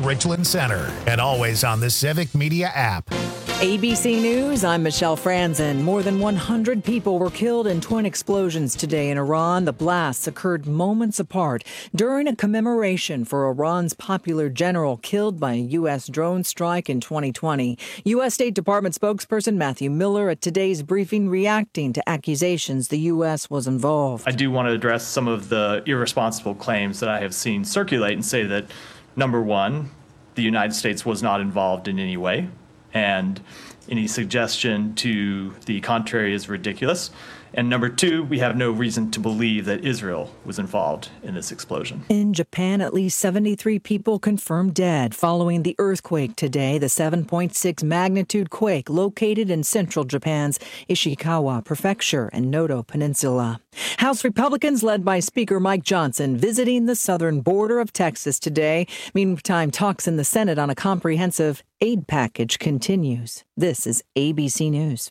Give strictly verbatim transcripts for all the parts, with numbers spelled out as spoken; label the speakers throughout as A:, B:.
A: Richland Center, and always on the Civic Media app.
B: A B C News, I'm Michelle Franzen. More than one hundred people were killed in twin explosions today in Iran. The blasts occurred moments apart during a commemoration for Iran's popular general killed by a U S drone strike in twenty twenty. U S State Department spokesperson Matthew Miller at today's briefing reacting to accusations the U S was involved.
C: I do want to address some of the irresponsible claims that I have seen circulate and say that, number one, the United States was not involved in any way. And any suggestion to the contrary is ridiculous. And number two, we have no reason to believe that Israel was involved in this explosion.
B: In Japan, at least seventy-three people confirmed dead following the earthquake today. The seven point six magnitude quake located in central Japan's Ishikawa Prefecture and Noto Peninsula. House Republicans led by Speaker Mike Johnson visiting the southern border of Texas today. Meantime, talks in the Senate on a comprehensive aid package continues. This is A B C News.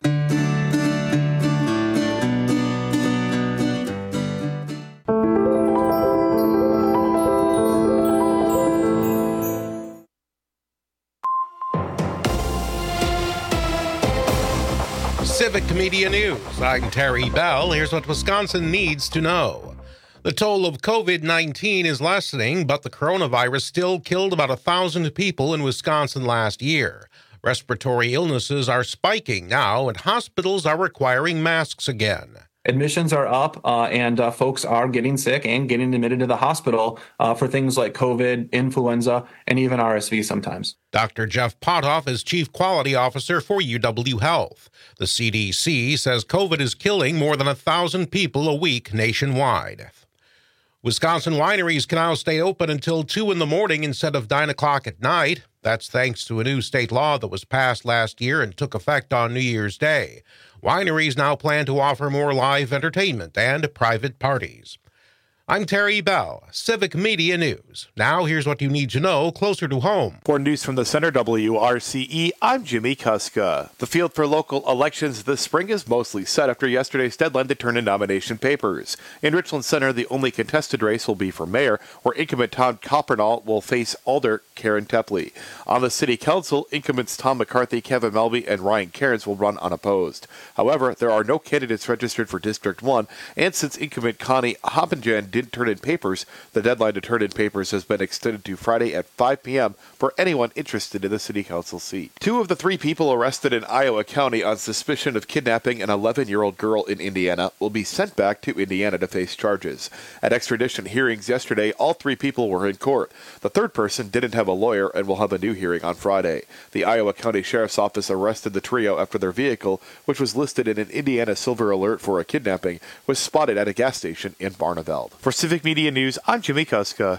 D: Civic Media News. I'm Terry Bell. Here's what Wisconsin needs to know. The toll of covid nineteen is lessening, but the coronavirus still killed about one thousand people in Wisconsin last year. Respiratory illnesses are spiking now, and hospitals are requiring masks again.
E: Admissions are up, uh, and uh, folks are getting sick and getting admitted to the hospital uh, for things like COVID, influenza, and even R S V sometimes.
D: Doctor Jeff Potoff is Chief Quality Officer for U W Health. The C D C says COVID is killing more than one thousand people a week nationwide. Wisconsin wineries can now stay open until two in the morning instead of nine o'clock at night. That's thanks to a new state law that was passed last year and took effect on New Year's Day. Wineries now plan to offer more live entertainment and private parties. I'm Terry Bell, Civic Media News. Now here's what you need to know closer to home.
F: For news from the Center W R C E, I'm Jimmy Kuska. The field for local elections this spring is mostly set after yesterday's deadline to turn in nomination papers. In Richland Center, the only contested race will be for mayor, where incumbent Tom Coppernall will face Alder Karen Tepley. On the city council, incumbents Tom McCarthy, Kevin Melby, and Ryan Cairns will run unopposed. However, there are no candidates registered for District one, and since incumbent Connie Hoppenjan didn't turn in papers, the deadline to turn in papers has been extended to Friday at five p.m. for anyone interested in the city council seat. Two of the three people arrested in Iowa County on suspicion of kidnapping an eleven-year-old girl in Indiana will be sent back to Indiana to face charges. At extradition hearings yesterday, all three people were in court. The third person didn't have a lawyer and will have a new hearing on Friday. The Iowa County Sheriff's Office arrested the trio after their vehicle, which was listed in an Indiana Silver Alert for a kidnapping, was spotted at a gas station in Barneveld. For Civic Media News, I'm Jimmy Kuska.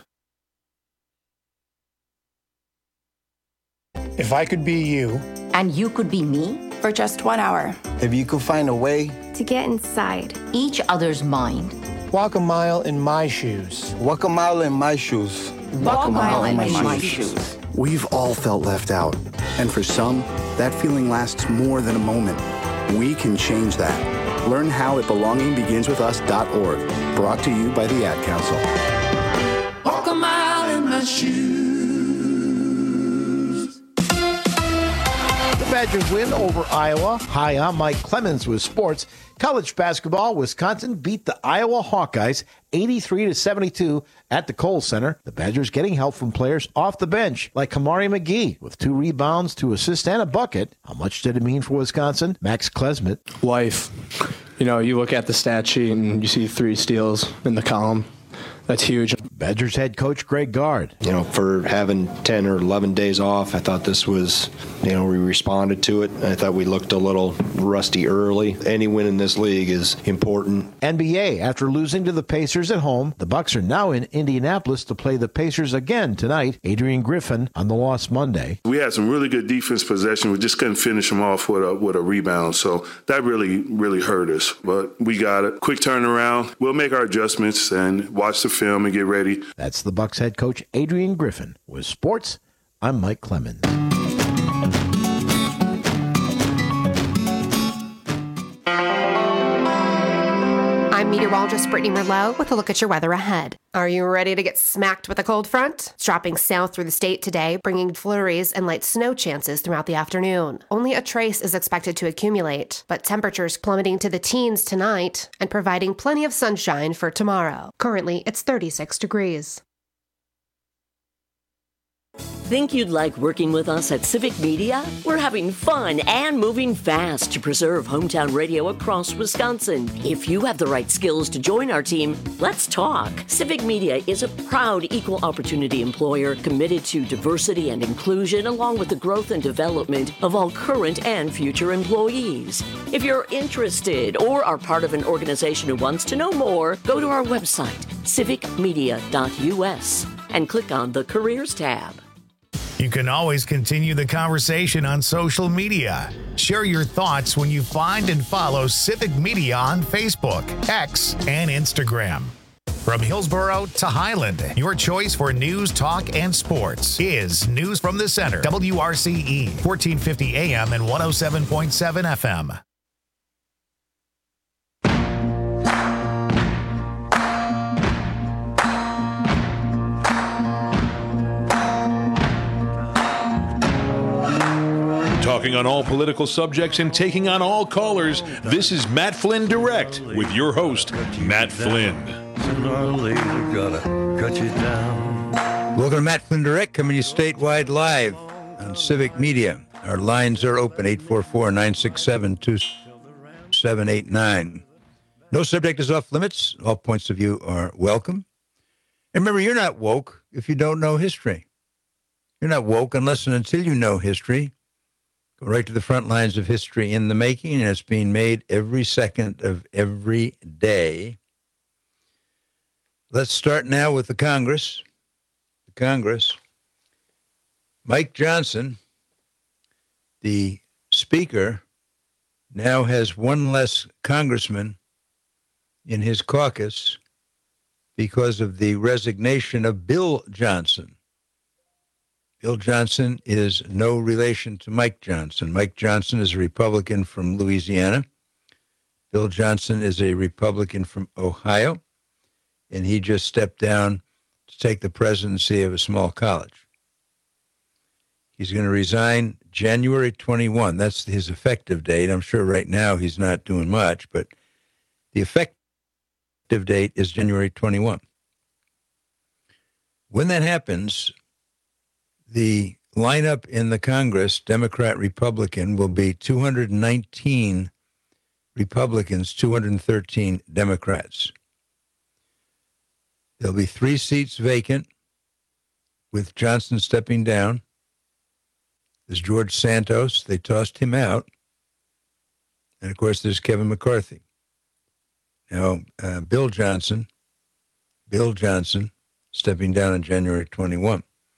G: If I could be you,
H: and you could be me,
I: for just one hour.
J: If you could find a way
K: to get inside
H: each other's mind.
G: Walk a mile in my shoes.
J: Walk a mile in my shoes.
H: Walk, Walk a mile, mile in my, my shoes. shoes.
L: We've all felt left out. And for some, that feeling lasts more than a moment. We can change that. Learn how at belonging begins with us dot org. Brought to you by the Ad Council.
M: Walk a mile in my shoes.
N: The Badgers win over Iowa. Hi, I'm Mike Clemens with sports. College basketball, Wisconsin beat the Iowa Hawkeyes eighty-three to seventy-two at the Kohl Center. The Badgers getting help from players off the bench like Kamari McGee with two rebounds, two assists, and a bucket. How much did it mean for Wisconsin? Max Klesmit.
O: Life. You know, you look at the stat sheet and you see three steals in the column. That's huge.
N: Badgers head coach Greg Gard.
P: You know, for having ten or eleven days off, I thought this was, you know, we responded to it. I thought we looked a little rusty early. Any win in this league is important.
N: N B A, after losing to the Pacers at home, the Bucks are now in Indianapolis to play the Pacers again tonight. Adrian Griffin on the loss Monday.
Q: We had some really good defense possession. We just couldn't finish them off with a, with a rebound. So that really, really hurt us. But we got it. Quick turnaround. We'll make our adjustments and watch the film and get ready.
N: That's the Bucks head coach Adrian Griffin. With sports, I'm Mike Clemens.
K: I'm
I: meteorologist Brittany Merlot with a look at your weather ahead. Are you ready to get smacked with a cold front? It's dropping south through the state today, bringing flurries and light snow chances throughout the afternoon. Only a trace is expected to accumulate, but temperatures plummeting to the teens tonight and providing plenty of sunshine for tomorrow. Currently, it's thirty-six degrees.
K: Think you'd like working with us at Civic Media? We're having fun and moving fast to preserve hometown radio across Wisconsin. If you have the right skills to join our team, let's talk. Civic Media is a proud equal opportunity employer committed to diversity and inclusion, along with the growth and development of all current and future employees. If you're interested or are part of an organization who wants to know more, go to our website, civic media dot u s, and click on the Careers tab.
A: You can always continue the conversation on social media. Share your thoughts when you find and follow Civic Media on Facebook, X, and Instagram. From Hillsborough to Highland, your choice for news, talk, and sports is News from the Center. W R C E, fourteen fifty A M and one oh seven point seven F M.
R: Talking on all political subjects and taking on all callers, this is Matt Flynn Direct with your host, Matt Flynn.
S: Welcome to Matt Flynn Direct, coming to you statewide live on Civic Media. Our lines are open, eight four four, nine six seven, two seven eight nine. No subject is off limits. All points of view are welcome. And remember, you're not woke if you don't know history. You're not woke unless and until you know history. Go right to the front lines of history in the making, and it's being made every second of every day. Let's start now with the Congress. The Congress. Mike Johnson, the Speaker, now has one less congressman in his caucus because of the resignation of Bill Johnson. Bill Johnson is no relation to Mike Johnson. Mike Johnson is a Republican from Louisiana. Bill Johnson is a Republican from Ohio, and he just stepped down to take the presidency of a small college. He's going to resign January twenty-first. That's his effective date. I'm sure right now he's not doing much, but the effective date is January twenty-first. When that happens, the lineup in the Congress, Democrat, Republican, will be two hundred nineteen Republicans, two hundred thirteen Democrats. There'll be three seats vacant, with Johnson stepping down. There's George Santos. They tossed him out. And, of course, there's Kevin McCarthy. Now, uh, Bill Johnson, Bill Johnson, stepping down on January twenty-first.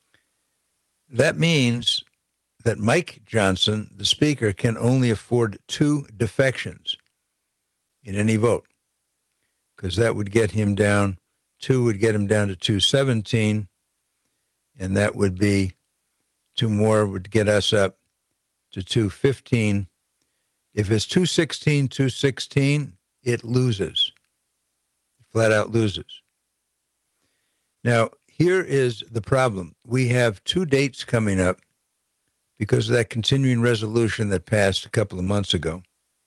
S: That means that Mike Johnson, the Speaker, can only afford two defections in any vote, because that would get him down, two would get him down to two seventeen, and that would be, two more would get us up to two fifteen. If it's two sixteen, two sixteen, it loses. Flat out loses. Now, here is the problem. We have two dates coming up because of that continuing resolution that passed a couple of months ago.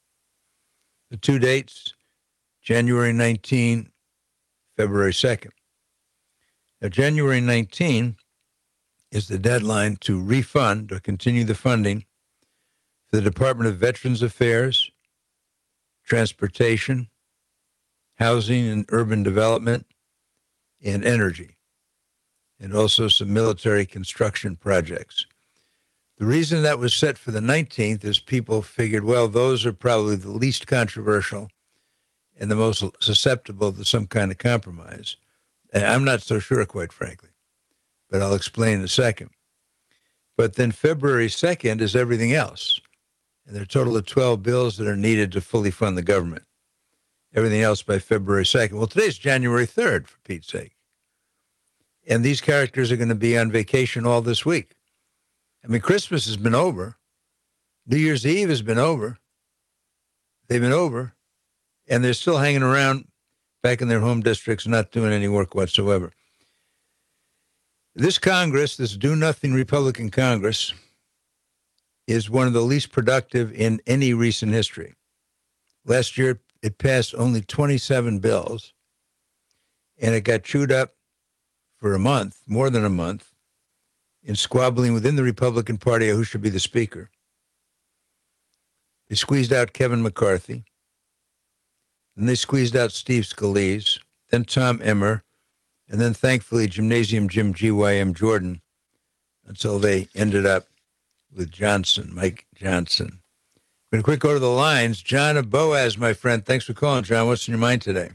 S: The two dates, January nineteenth, February second. Now, January nineteenth is the deadline to refund or continue the funding for the Department of Veterans Affairs, Transportation, Housing and Urban Development, and Energy, and also some military construction projects. The reason that was set for the nineteenth is people figured, well, those are probably the least controversial and the most susceptible to some kind of compromise. And I'm not so sure, quite frankly, but I'll explain in a second. But then February second is everything else. And there are a total of twelve bills that are needed to fully fund the government. Everything else by February second. Well, today's January third, for Pete's sake. And these characters are going to be on vacation all this week. I mean, Christmas has been over. New Year's Eve has been over. They've been over. And they're still hanging around back in their home districts, not doing any work whatsoever. This Congress, this do-nothing Republican Congress, is one of the least productive in any recent history. Last year, it passed only twenty-seven bills, and it got chewed up for a month, more than a month, in squabbling within the Republican Party of who should be the Speaker. They squeezed out Kevin McCarthy. Then they squeezed out Steve Scalise, then Tom Emmer, and then, thankfully, Gymnasium Jim G Y M Jordan, until they ended up with Johnson, Mike Johnson. We're going to quick go to the lines. John of Boaz, my friend. Thanks for calling, John. What's in your mind today?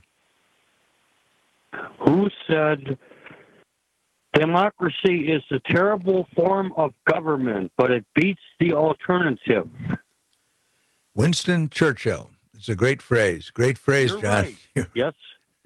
T: Who said democracy is a terrible form of government, but it beats the alternative?
S: Winston Churchill. It's a great phrase. Great phrase,
T: You're
S: John.
T: Right. Yes.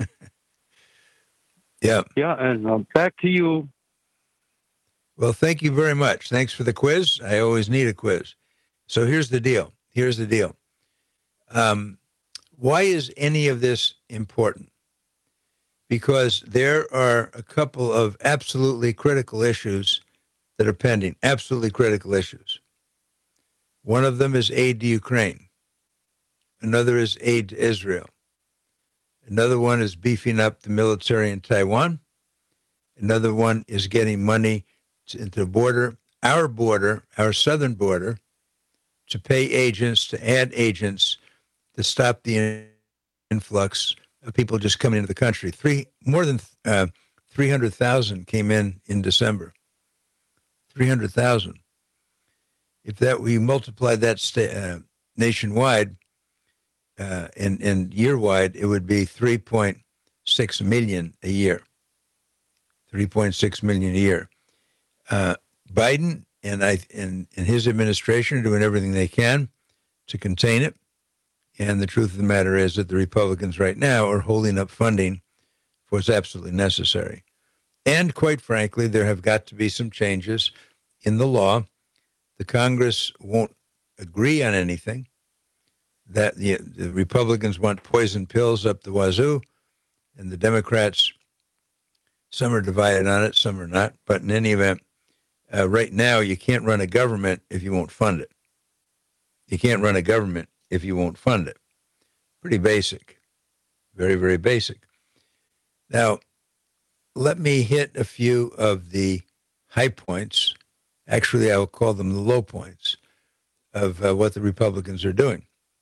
S: Yeah.
T: Yeah, and uh, back to you.
S: Well, thank you very much. Thanks for the quiz. I always need a quiz. So here's the deal. Here's the deal. Um, why is any of this important? Because there are a couple of absolutely critical issues that are pending, absolutely critical issues. One of them is aid to Ukraine. Another is aid to Israel. Another one is beefing up the military in Taiwan. Another one is getting money to, into the border, our border, our southern border, to pay agents, to add agents to stop the influx of people just coming into the country. Three more than uh, three hundred thousand came in in December. three hundred thousand. If that we multiply that sta- uh, nationwide uh, and, and year-wide, it would be three point six million a year. three point six million a year. Uh, Biden and I and, and his administration are doing everything they can to contain it. And the truth of the matter is that the Republicans right now are holding up funding for what's absolutely necessary. And quite frankly, there have got to be some changes in the law. The Congress won't agree on anything. That the, the Republicans want poison pills up the wazoo, and the Democrats, some are divided on it, some are not. But in any event, uh, right now, you can't run a government if you won't fund it. You can't run a government if you won't fund it. Pretty basic. Very, very basic. Now, let me hit a few of the high points. Actually, I will call them the low points of uh, what the Republicans are doing.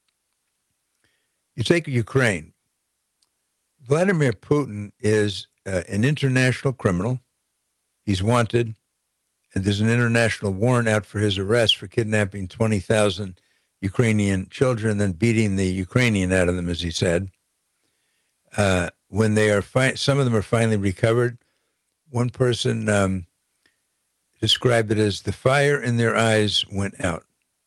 S: You take Ukraine. Vladimir Putin is uh, an international criminal. He's wanted, and there's an international warrant out for his arrest for kidnapping twenty thousand Ukrainian children, then beating the Ukrainian out of them, as he said. Uh, when they are, fi- some of them are finally recovered. One person um, described it as the fire in their eyes went out.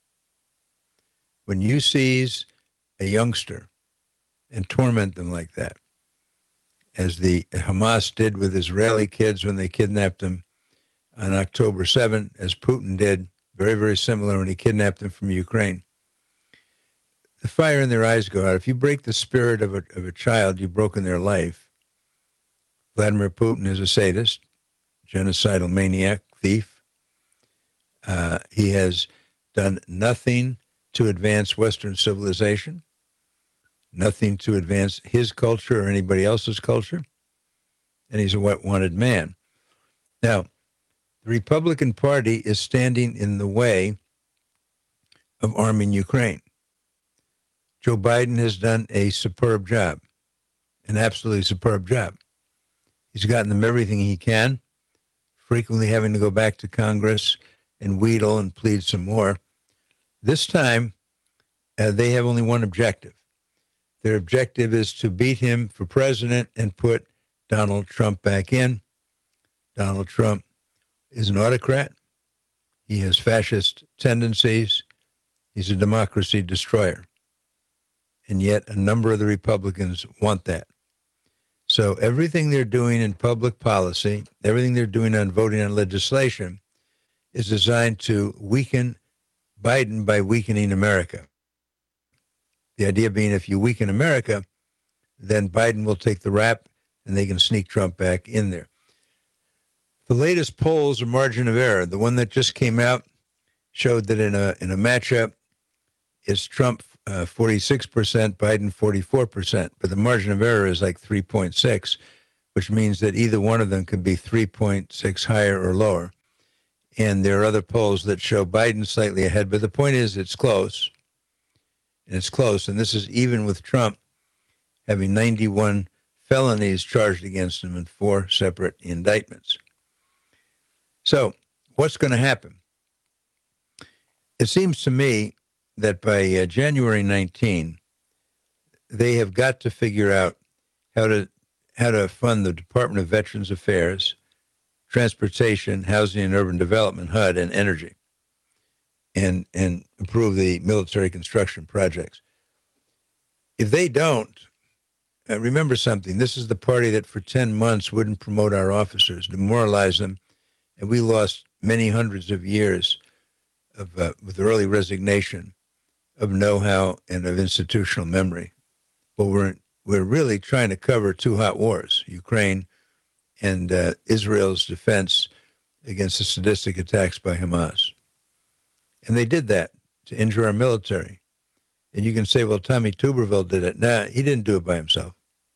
S: When you seize a youngster and torment them like that, as the Hamas did with Israeli kids when they kidnapped them on October seventh, as Putin did, very, very similar when he kidnapped them from Ukraine. The fire in their eyes go out. If you break the spirit of a, of a child, you've broken their life. Vladimir Putin is a sadist, genocidal maniac, thief. Uh, he has done nothing to advance Western civilization, nothing to advance his culture or anybody else's culture, and he's a wanted man. Now, the Republican Party is standing in the way of arming Ukraine. Joe Biden has done a superb job, an absolutely superb job. He's gotten them everything he can, frequently having to go back to Congress and wheedle and plead some more. This time, uh, they have only one objective. Their objective is to beat him for president and put Donald Trump back in. Donald Trump is an autocrat. He has fascist tendencies. He's a democracy destroyer. And yet a number of the Republicans want that. So everything they're doing in public policy, everything they're doing on voting on legislation is designed to weaken Biden by weakening America. The idea being if you weaken America, then Biden will take the rap and they can sneak Trump back in there. The latest polls are margin of error. The one that just came out showed that in a in a matchup, it's Trump uh, forty-six percent, Biden forty-four percent. But the margin of error is like three point six, which means that either one of them could be three point six higher or lower. And there are other polls that show Biden slightly ahead. But the point is it's close. And it's close. And this is even with Trump having ninety-one felonies charged against him in four separate indictments. So what's going to happen? It seems to me that by uh, January nineteenth, they have got to figure out how to how to fund the Department of Veterans Affairs, Transportation, Housing and Urban Development, H U D, and Energy, and and improve the military construction projects. If they don't, uh, remember something. This is the party that for ten months wouldn't promote our officers, demoralize them, and we lost many hundreds of years of uh, with early resignation, of know-how and of institutional memory. But we're we're really trying to cover two hot wars: Ukraine and uh, Israel's defense against the sadistic attacks by Hamas. And they did that to injure our military. And you can say, well, Tommy Tuberville did it. Nah, he didn't do it by himself.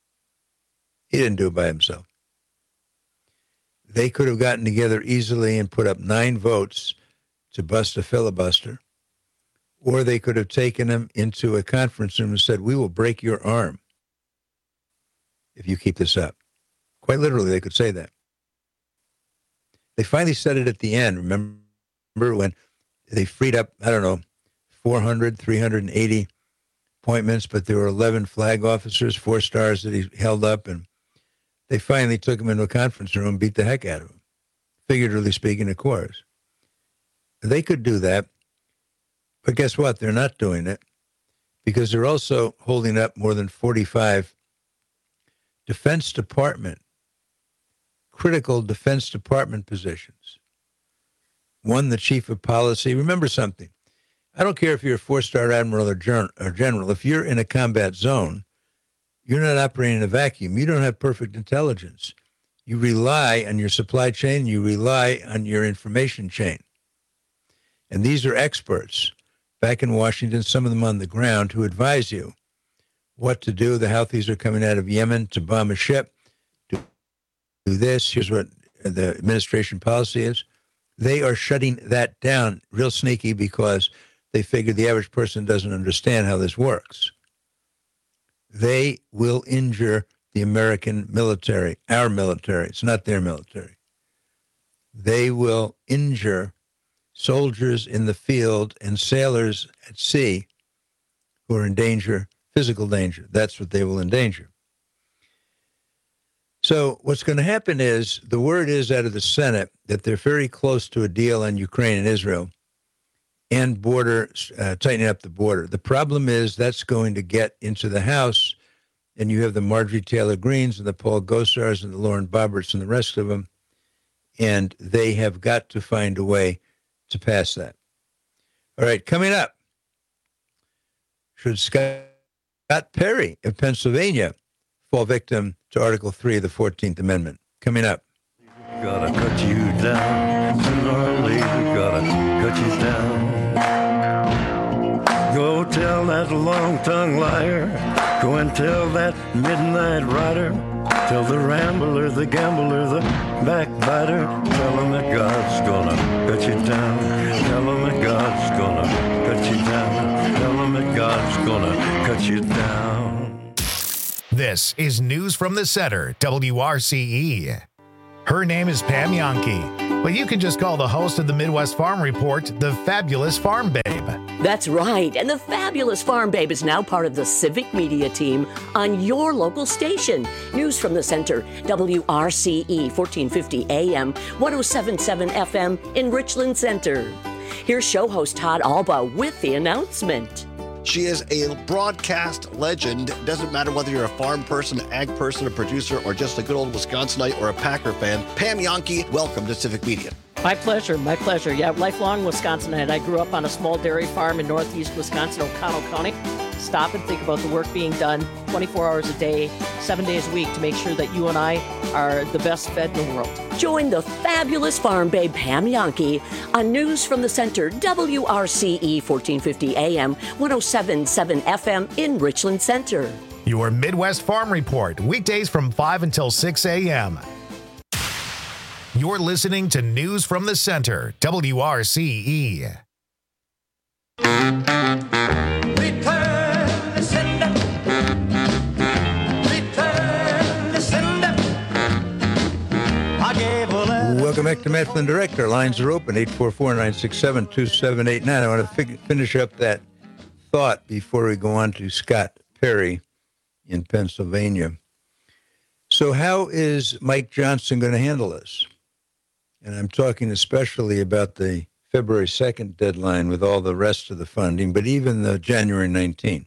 S: He didn't do it by himself. They could have gotten together easily and put up nine votes to bust a filibuster, or they could have taken him into a conference room and said, we will break your arm if you keep this up. Quite literally, they could say that. They finally said it at the end. Remember when they freed up, I don't know, four hundred, three hundred eighty appointments, but there were eleven flag officers, four stars that he held up, and they finally took him into a conference room and beat the heck out of him, figuratively speaking, of course. They could do that, but guess what? They're not doing it because they're also holding up more than forty-five Defense Department, critical Defense Department positions. One, the chief of policy. Remember something. I don't care if you're a four-star admiral or general. If you're in a combat zone, you're not operating in a vacuum. You don't have perfect intelligence. You rely on your supply chain. You rely on your information chain. And these are experts back in Washington, some of them on the ground, who advise you what to do. The Houthis are coming out of Yemen to bomb a ship. Do, do this. Here's what the administration policy is. They are shutting that down real sneaky because they figure the average person doesn't understand how this works. They will injure the American military, our military. It's not their military. They will injure soldiers in the field and sailors at sea who are in danger, physical danger. That's what they will endanger. So what's going to happen is the word is out of the Senate that they're very close to a deal on Ukraine and Israel and border, uh, tightening up the border. The problem is that's going to get into the House, and you have the Marjorie Taylor Greens and the Paul Gosars and the Lauren Boeberts and the rest of them, and they have got to find a way to pass that. All right, coming up, should Scott Perry of Pennsylvania fall victim to Article three of the fourteenth Amendment? Coming up.
U: Gotta cut you down, sooner or later, gotta cut you down. Go tell that long-tongued liar, go and tell that midnight rider, tell the rambler, the gambler, the backbiter, tell him that God's gonna cut you down, tell him that God's gonna cut you down, tell him that God's gonna cut you down.
A: This is News from the Center, W R C E. Her name is Pam Yonke, but you can just call the host of the Midwest Farm Report the Fabulous Farm Babe.
K: That's right, and the Fabulous Farm Babe is now part of the Civic Media team on your local station. News from the Center, W R C E, fourteen fifty A M, one oh seven point seven F M in Richland Center. Here's show host Todd Alba with the announcement.
V: She is a broadcast legend. Doesn't matter whether you're a farm person, ag person, a producer, or just a good old Wisconsinite or a Packer fan. Pam Yonke, welcome to Civic Media.
B: My pleasure, my pleasure. Yeah, lifelong Wisconsinite. I grew up on a small dairy farm in northeast Wisconsin, O'Connell County. Stop and think about the work being done twenty-four hours a day, seven days a week to make sure that you and I are the best fed in the world.
K: Join the fabulous farm babe Pam Yankee on News from the Center, W R C E fourteen fifty A M, one oh seven point seven F M in Richland Center.
A: Your Midwest Farm Report, weekdays from five until six a.m. You're listening to News from the Center, W R C E.
S: Welcome back to Matt Flynn Direct. Our lines are open, eight four four, nine six seven, two seven eight nine. I want to fig- finish up that thought before we go on to Scott Perry in Pennsylvania. So how is Mike Johnson going to handle this? And I'm talking especially about the February second deadline with all the rest of the funding, but even the January nineteenth.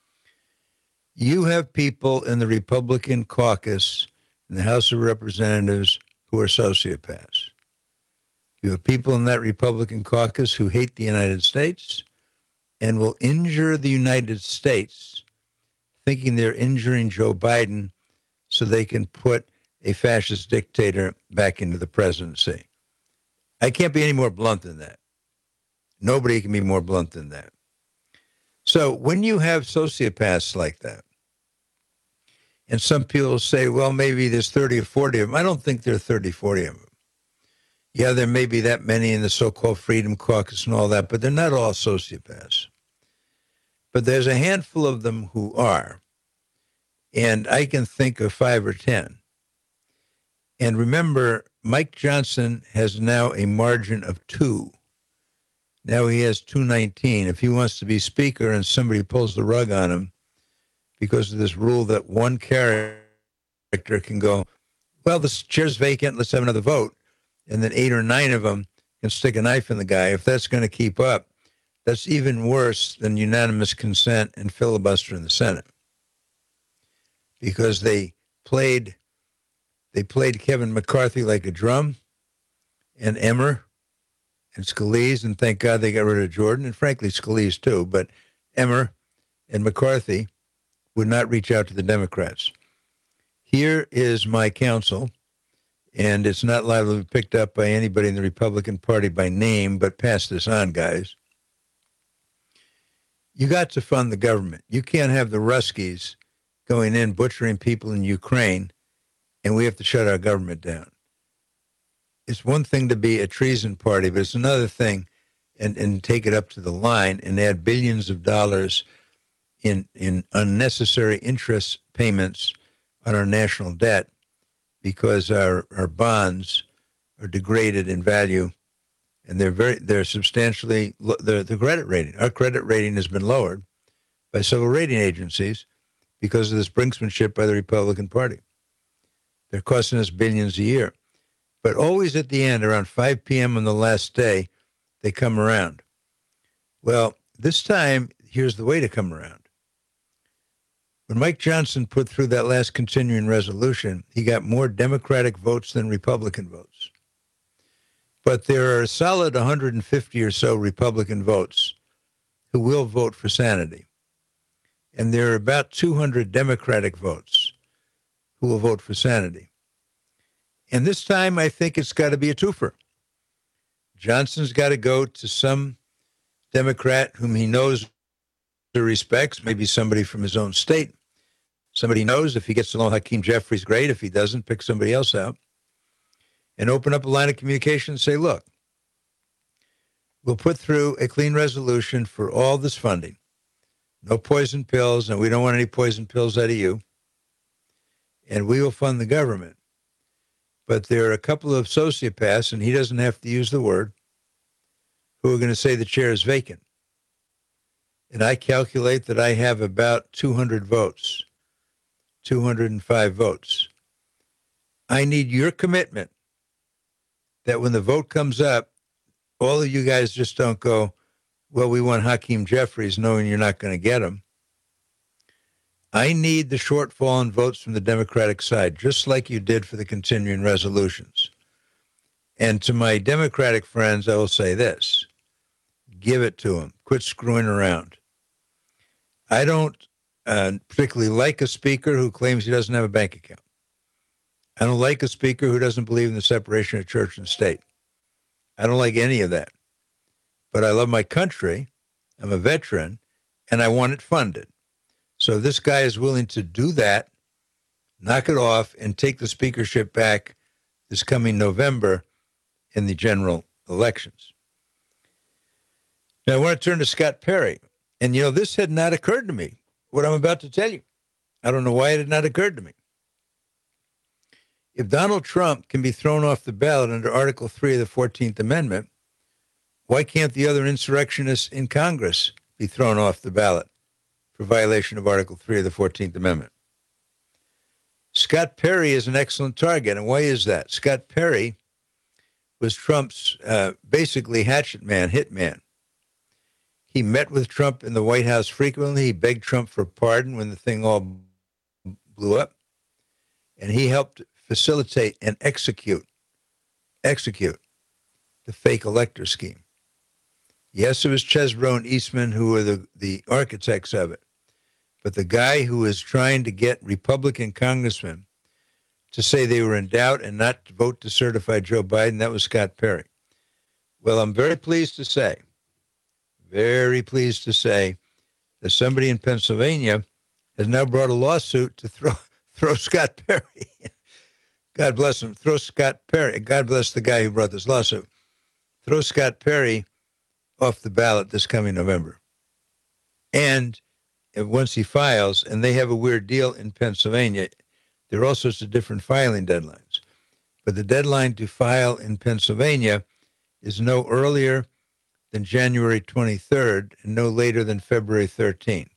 S: You have people in the Republican caucus in the House of Representatives who are sociopaths. You have people in that Republican caucus who hate the United States and will injure the United States, thinking they're injuring Joe Biden so they can put a fascist dictator back into the presidency. I can't be any more blunt than that. Nobody can be more blunt than that. So when you have sociopaths like that, and some people say, well, maybe there's thirty or forty of them. I don't think there are thirty, forty of them. Yeah, there may be that many in the so-called Freedom Caucus and all that, but they're not all sociopaths. But there's a handful of them who are. And I can think of five or ten. And remember, Mike Johnson has now a margin of two. Now he has two nineteen. If he wants to be speaker and somebody pulls the rug on him because of this rule that one character can go, well, this chair's vacant, let's have another vote. And then eight or nine of them can stick a knife in the guy. If that's going to keep up, that's even worse than unanimous consent and filibuster in the Senate. Because they played they played Kevin McCarthy like a drum, and Emmer and Scalise, and thank God they got rid of Jordan, and frankly Scalise too, but Emmer and McCarthy would not reach out to the Democrats. Here is my counsel, and it's not liable to be picked up by anybody in the Republican Party by name, but pass this on, guys. You got to fund the government. You can't have the Ruskies going in, butchering people in Ukraine, and we have to shut our government down. It's one thing to be a treason party, but it's another thing and, and take it up to the line and add billions of dollars in, in unnecessary interest payments on our national debt because our, our bonds are degraded in value, and they're very they're substantially the the credit rating. Our credit rating has been lowered by several rating agencies because of this brinksmanship by the Republican Party. They're costing us billions a year. But always at the end, around five p.m. on the last day, they come around. Well, this time, here's the way to come around. When Mike Johnson put through that last continuing resolution, he got more Democratic votes than Republican votes. But there are a solid one hundred fifty or so Republican votes who will vote for sanity. And there are about two hundred Democratic votes who will vote for sanity. And this time, I think it's got to be a twofer. Johnson's got to go to some Democrat whom he knows or respects, maybe somebody from his own state. Somebody knows if he gets along with Hakeem Jeffries, great. If he doesn't, pick somebody else out. And open up a line of communication and say, look, we'll put through a clean resolution for all this funding. No poison pills, and we don't want any poison pills out of you. And we will fund the government. But there are a couple of sociopaths, and he doesn't have to use the word, who are going to say the chair is vacant. And I calculate that I have about two hundred votes, two hundred five votes. I need your commitment that when the vote comes up, all of you guys just don't go, well, we want Hakeem Jeffries, knowing you're not going to get him. I need the shortfall in votes from the Democratic side, just like you did for the continuing resolutions. And to my Democratic friends, I will say this. Give it to them. Quit screwing around. I don't uh, particularly like a speaker who claims he doesn't have a bank account. I don't like a speaker who doesn't believe in the separation of church and state. I don't like any of that. But I love my country. I'm a veteran, and I want it funded. So if this guy is willing to do that, knock it off, and take the speakership back this coming November in the general elections. Now, I want to turn to Scott Perry. And, you know, this had not occurred to me, what I'm about to tell you. I don't know why it had not occurred to me. If Donald Trump can be thrown off the ballot under Article three of the fourteenth Amendment, why can't the other insurrectionists in Congress be thrown off the ballot for violation of Article three of the fourteenth Amendment? Scott Perry is an excellent target. And why is that? Scott Perry was Trump's uh, basically hatchet man, hit man. He met with Trump in the White House frequently. He begged Trump for pardon when the thing all blew up. And he helped facilitate and execute, execute the fake elector scheme. Yes, it was Chesbro and Eastman who were the, the architects of it. But the guy who was trying to get Republican congressmen to say they were in doubt and not to vote to certify Joe Biden, that was Scott Perry. Well, I'm very pleased to say, very pleased to say that somebody in Pennsylvania has now brought a lawsuit to throw throw Scott Perry. God bless him. Throw Scott Perry. God bless the guy who brought this lawsuit. Throw Scott Perry off the ballot this coming November. And once he files, and they have a weird deal in Pennsylvania, there are all sorts of different filing deadlines. But the deadline to file in Pennsylvania is no earlier than January twenty-third and no later than February thirteenth.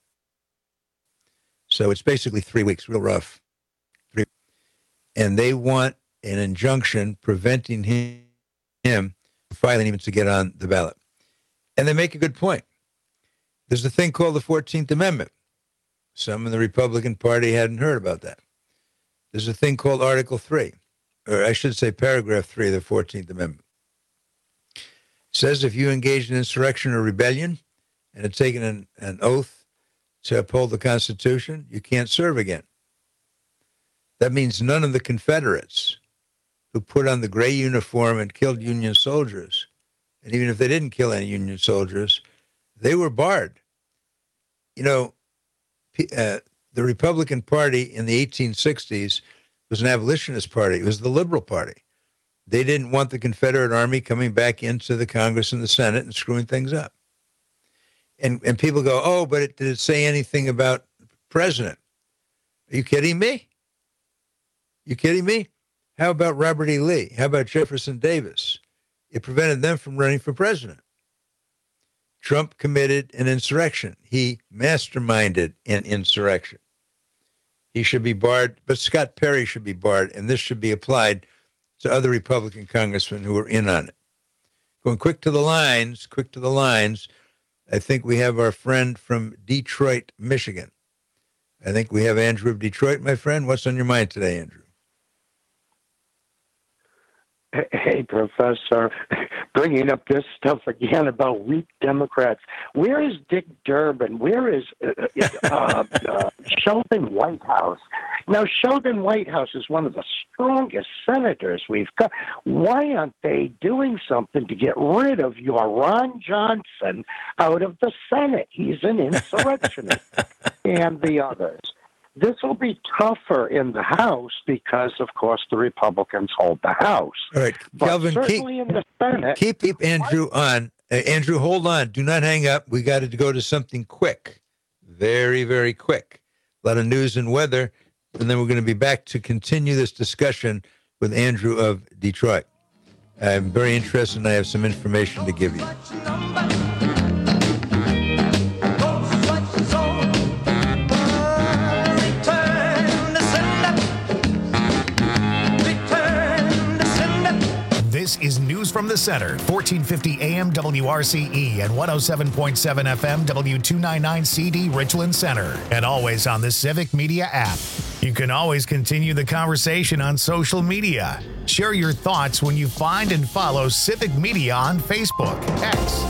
S: So it's basically three weeks, real rough. Three. And they want an injunction preventing him, him from filing even to get on the ballot. And they make a good point. There's a thing called the fourteenth Amendment. Some in the Republican Party hadn't heard about that. There's a thing called Article three, or I should say paragraph three of the fourteenth Amendment. It says if you engage in insurrection or rebellion and have taken an, an oath to uphold the Constitution, you can't serve again. That means none of the Confederates who put on the gray uniform and killed Union soldiers, and even if they didn't kill any Union soldiers, they were barred. You know, uh, the Republican Party in the eighteen sixties was an abolitionist party. It was the Liberal Party. They didn't want the Confederate Army coming back into the Congress and the Senate and screwing things up. And and people go, oh, but it, did it say anything about the president? Are you kidding me? You kidding me? How about Robert E. Lee? How about Jefferson Davis? It prevented them from running for president. Trump committed an insurrection. He masterminded an insurrection. He should be barred, but Scott Perry should be barred, and this should be applied to other Republican congressmen who are in on it. Going quick to the lines, quick to the lines, I think we have our friend from Detroit, Michigan. I think we have Andrew of Detroit, my friend. What's on your mind today, Andrew?
T: Hey, Professor, bringing up this stuff again about weak Democrats. Where is Dick Durbin? Where is uh, uh, uh, Sheldon Whitehouse? Now, Sheldon Whitehouse is one of the strongest senators we've got. Why aren't they doing something to get rid of your Ron Johnson out of the Senate? He's an insurrectionist. And the others. This will be tougher in the House because, of course, the Republicans hold the House.
S: All right,
T: but
S: Kelvin,
T: certainly
S: keep,
T: in the Senate,
S: keep, keep Andrew on. Uh, Andrew, hold on. Do not hang up. We got to go to something quick. Very, very quick. A lot of news and weather, and then we're going to be back to continue this discussion with Andrew of Detroit. I'm very interested, and I have some information to give you.
A: This is News from the Center, fourteen fifty A M W R C E and one oh seven point seven F M W two ninety-nine C D Richland Center, and always on the Civic Media app. You can always continue the conversation on social media. Share your thoughts when you find and follow Civic Media on Facebook, X,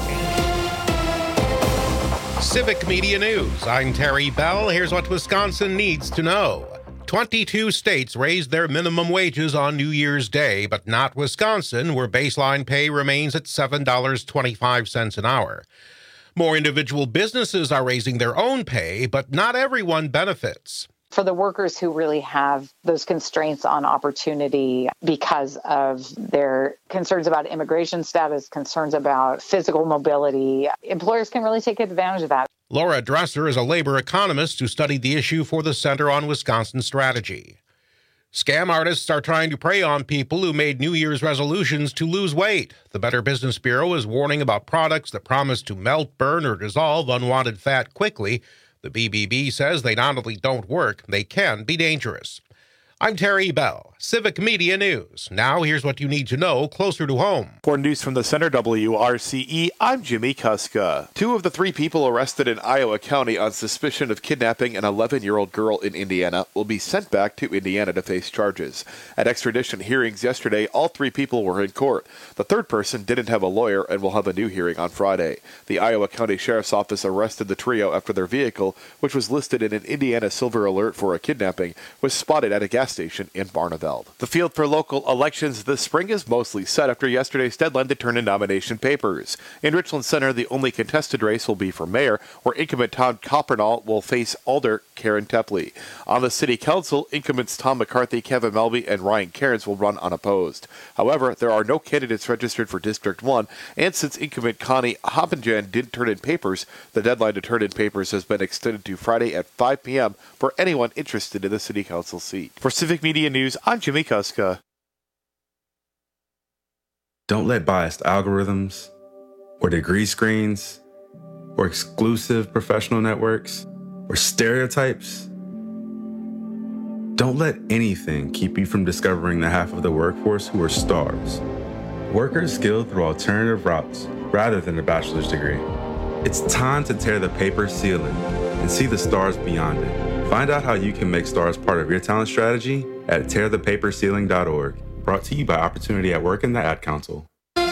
D: Civic Media News. I'm Terry Bell. Here's what Wisconsin needs to know. twenty-two states raised their minimum wages on New Year's Day, but not Wisconsin, where baseline pay remains at seven dollars and twenty-five cents an hour. More individual businesses are raising their own pay, but not everyone benefits.
C: For the workers who really have those constraints on opportunity because of their concerns about immigration status, concerns about physical mobility, employers can really take advantage of that.
D: Laura Dresser is a labor economist who studied the issue for the Center on Wisconsin Strategy. Scam artists are trying to prey on people who made New Year's resolutions to lose weight. The Better Business Bureau is warning about products that promise to melt, burn, or dissolve unwanted fat quickly. The B B B says they not only don't work, they can be dangerous. I'm Terry Bell, Civic Media News. Now here's what you need to know closer to home.
F: For news from the Center W R C E, I'm Jimmy Kuska. Two of the three people arrested in Iowa County on suspicion of kidnapping an eleven-year-old girl in Indiana will be sent back to Indiana to face charges. At extradition hearings yesterday, all three people were in court. The third person didn't have a lawyer and will have a new hearing on Friday. The Iowa County Sheriff's Office arrested the trio after their vehicle, which was listed in an Indiana Silver Alert for a kidnapping, was spotted at a gas station in Barneveld. The field for local elections this spring is mostly set after yesterday's deadline to turn in nomination papers. In Richland Center, the only contested race will be for mayor, where incumbent Todd Coppernall will face Alder Karen Tepley. On the city council, incumbents Tom McCarthy, Kevin Melby, and Ryan Cairns will run unopposed. However, there are no candidates registered for District one, and since incumbent Connie Hoppenjan didn't turn in papers, the deadline to turn in papers has been extended to Friday at five p.m. for anyone interested in the city council seat. For Civic Media News, I'm Jimmy Kuska.
E: Don't let biased algorithms or degree screens or exclusive professional networks or stereotypes, don't let anything keep you from discovering the half of the workforce who are stars. Workers skilled through alternative routes rather than a bachelor's degree. It's time to tear the paper ceiling and see the stars beyond it. Find out how you can make stars part of your talent strategy at tear the paper ceiling dot org. Brought to you by Opportunity at Work and the Ad Council.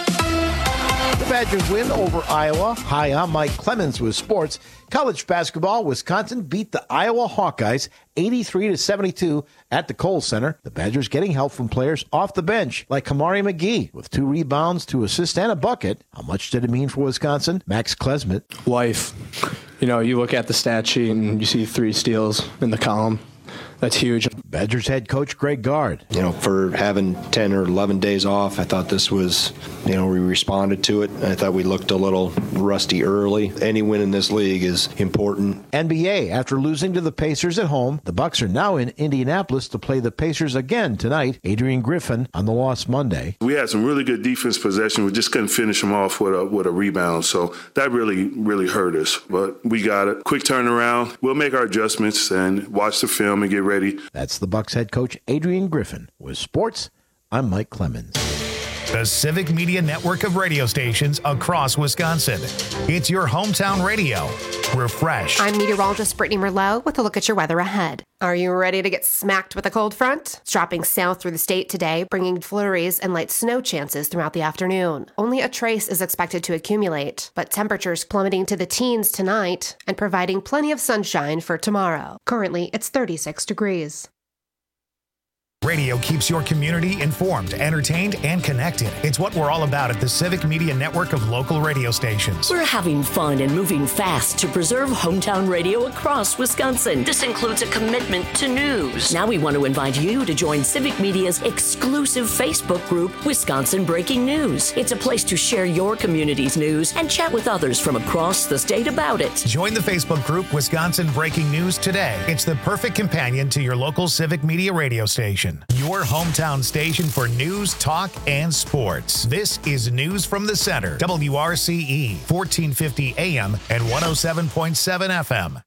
N: The Badgers win over Iowa. Hi, I'm Mike Clemens with sports. College basketball, Wisconsin beat the Iowa Hawkeyes eighty-three to seventy-two at the Kohl Center. The Badgers getting help from players off the bench like Kamari McGee with two rebounds, two assists, and a bucket. How much did it mean for Wisconsin? Max Klesmit.
O: Life. You know, you look at the stat sheet and you see three steals in the column. That's huge.
N: Badgers head coach Greg Gard.
P: You know, for having ten or eleven days off, I thought this was, you know, we responded to it. I thought we looked a little rusty early. Any win in this league is important.
N: N B A, after losing to the Pacers at home, the Bucks are now in Indianapolis to play the Pacers again tonight. Adrian Griffin on the loss Monday.
Q: We had some really good defense possession. We just couldn't finish them off with a, with a rebound. So that really, really hurt us. But we got it. Quick turnaround. We'll make our adjustments and watch the film and get ready.
N: That's the Bucks head coach Adrian Griffin. With sports, I'm Mike Clemens.
A: The Civic Media network of radio stations across Wisconsin. It's your hometown radio. Refresh.
I: I'm meteorologist Brittany Merlot with a look at your weather ahead. Are you ready to get smacked with a cold front? It's dropping south through the state today, bringing flurries and light snow chances throughout the afternoon. Only a trace is expected to accumulate, but temperatures plummeting to the teens tonight and providing plenty of sunshine for tomorrow. Currently, it's thirty-six degrees.
A: Radio keeps your community informed, entertained, and connected. It's what we're all about at the Civic Media network of local radio stations.
K: We're having fun and moving fast to preserve hometown radio across Wisconsin. This includes a commitment to news. Now we want to invite you to join Civic Media's exclusive Facebook group, Wisconsin Breaking News. It's a place to share your community's news and chat with others from across the state about it.
A: Join the Facebook group, Wisconsin Breaking News today. It's the perfect companion to your local Civic Media radio station. Your hometown station for news, talk, and sports. This is News from the Center, W R C E, fourteen fifty A M and one oh seven point seven F M.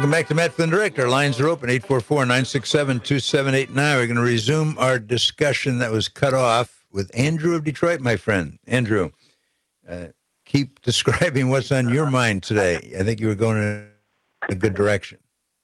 S: Welcome back to Matt Flynn Direct. Our lines are open, eight four four, nine six seven, two seven eight nine. We're going to resume our discussion that was cut off with Andrew of Detroit, my friend. Andrew, uh, keep describing what's on your mind today. I think you were going in a good direction.